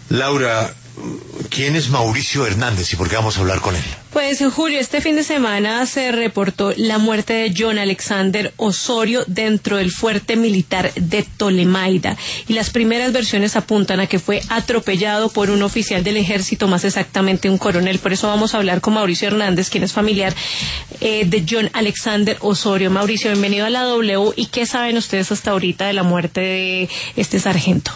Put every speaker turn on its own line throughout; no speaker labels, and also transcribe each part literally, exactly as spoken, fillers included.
Laura, ¿quién es Mauricio Hernández y por qué vamos a hablar con él?
Pues, Julio, este fin de semana se reportó la muerte de John Alexander Osorio dentro del fuerte militar de Tolemaida. Y las primeras versiones apuntan a que fue atropellado por un oficial del ejército, más exactamente un coronel. Por eso vamos a hablar con Mauricio Hernández, quien es familiar eh, de John Alexander Osorio. Mauricio, bienvenido a la W. ¿Y qué saben ustedes hasta ahorita de la muerte de este sargento?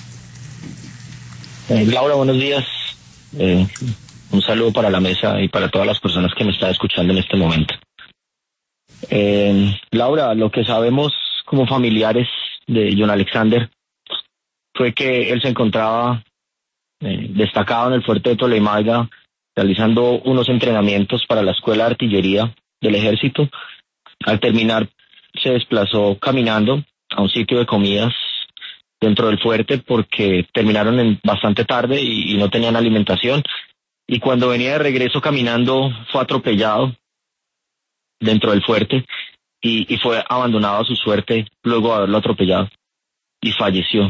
Eh, Laura, buenos días. Eh, un saludo para la mesa y para todas las personas que me están escuchando en este momento. Eh, Laura, lo que sabemos como familiares de John Alexander fue que él se encontraba eh, destacado en el fuerte de Tolemaida realizando unos entrenamientos para la escuela de artillería del ejército. Al terminar se desplazó caminando a un sitio de comidas dentro del fuerte porque terminaron en bastante tarde y, y no tenían alimentación, y cuando venía de regreso caminando fue atropellado dentro del fuerte y, y fue abandonado a su suerte luego de haberlo atropellado y falleció.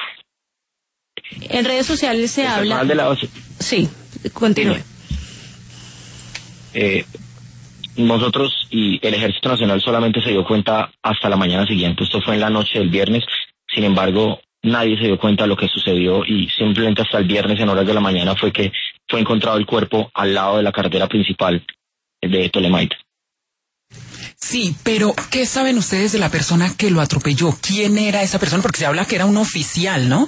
En redes sociales se
el
habla...
De la base...
Sí, continúe.
Eh, nosotros y el Ejército Nacional solamente se dio cuenta hasta la mañana siguiente. Esto fue en la noche del viernes. Sin embargo, nadie se dio cuenta de lo que sucedió y simplemente hasta el viernes en horas de la mañana fue que fue encontrado el cuerpo al lado de la carretera principal de Tolemaida.
Sí, pero ¿qué saben ustedes de la persona que lo atropelló? ¿Quién era esa persona? Porque se habla que era un oficial, ¿no?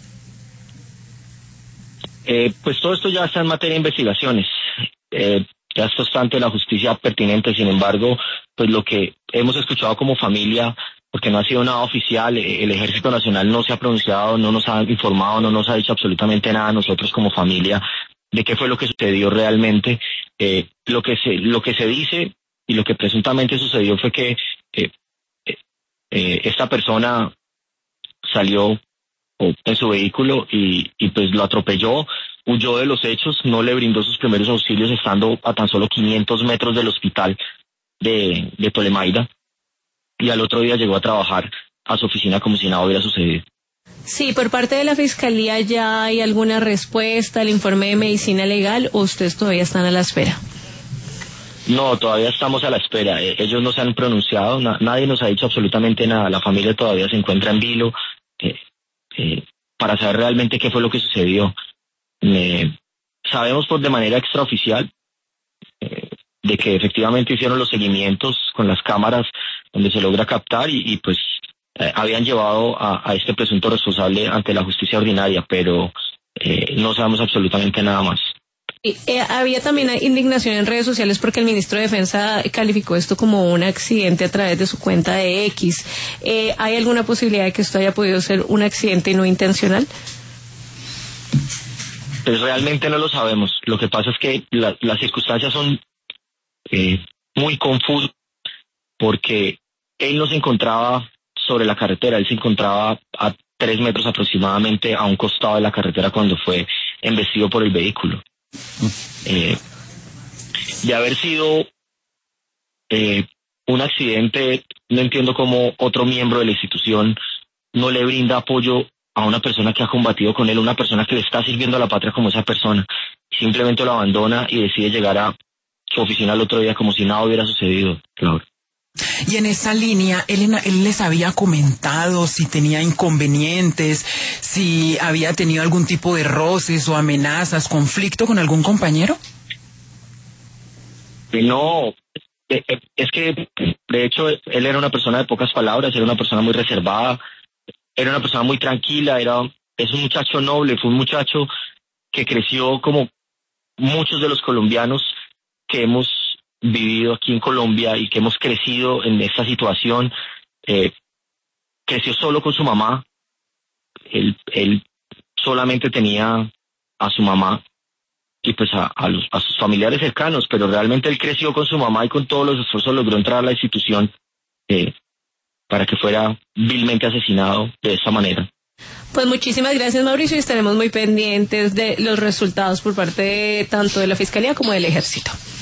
Eh, pues todo esto ya está en materia de investigaciones. Eh, ya esto está ante la justicia pertinente. Sin embargo, pues lo que hemos escuchado como familia, porque no ha sido nada oficial, el Ejército Nacional no se ha pronunciado, no nos ha informado, no nos ha dicho absolutamente nada a nosotros como familia de qué fue lo que sucedió realmente. Eh, lo que se lo que se dice y lo que presuntamente sucedió fue que eh, eh, esta persona salió en su vehículo y, y pues lo atropelló, huyó de los hechos, no le brindó sus primeros auxilios estando a tan solo quinientos metros del hospital de, de Tolemaida. Y al otro día llegó a trabajar a su oficina como si nada hubiera sucedido.
Sí, por parte de la Fiscalía, ¿ya hay alguna respuesta al informe de medicina legal o ustedes todavía están a la espera?
No, todavía estamos a la espera. Eh, ellos no se han pronunciado, na- nadie nos ha dicho absolutamente nada. La familia todavía se encuentra en vilo eh, eh, para saber realmente qué fue lo que sucedió. Eh, sabemos por de manera extraoficial eh, de que efectivamente hicieron los seguimientos con las cámaras donde se logra captar y, y pues eh, habían llevado a, a este presunto responsable ante la justicia ordinaria, pero eh, no sabemos absolutamente nada más.
Y, eh, había también indignación en redes sociales porque el ministro de Defensa calificó esto como un accidente a través de su cuenta de X. Eh, ¿Hay alguna posibilidad de que esto haya podido ser un accidente no intencional?
Pues realmente no lo sabemos. Lo que pasa es que la, las circunstancias son eh, muy confusas porque él no se encontraba sobre la carretera, él se encontraba a tres metros aproximadamente a un costado de la carretera cuando fue embestido por el vehículo. Eh, de haber sido eh, un accidente, no entiendo cómo otro miembro de la institución no le brinda apoyo a una persona que ha combatido con él, una persona que le está sirviendo a la patria como esa persona, simplemente lo abandona y decide llegar a su oficina el otro día como si nada hubiera sucedido. Claro.
Y en esa línea, él, él les había comentado si tenía inconvenientes, si había tenido algún tipo de roces o amenazas, conflicto con algún compañero.
No, es que de hecho él era una persona de pocas palabras, era una persona muy reservada, era una persona muy tranquila, era es un muchacho noble, fue un muchacho que creció como muchos de los colombianos que hemos vivido aquí en Colombia y que hemos crecido en esta situación. Eh, creció solo con su mamá, él, él solamente tenía a su mamá y pues a, a, los, a sus familiares cercanos, pero realmente él creció con su mamá y con todos los esfuerzos logró entrar a la institución eh, para que fuera vilmente asesinado de esta manera.
Pues muchísimas gracias, Mauricio, y estaremos muy pendientes de los resultados por parte de, tanto de la Fiscalía como del Ejército.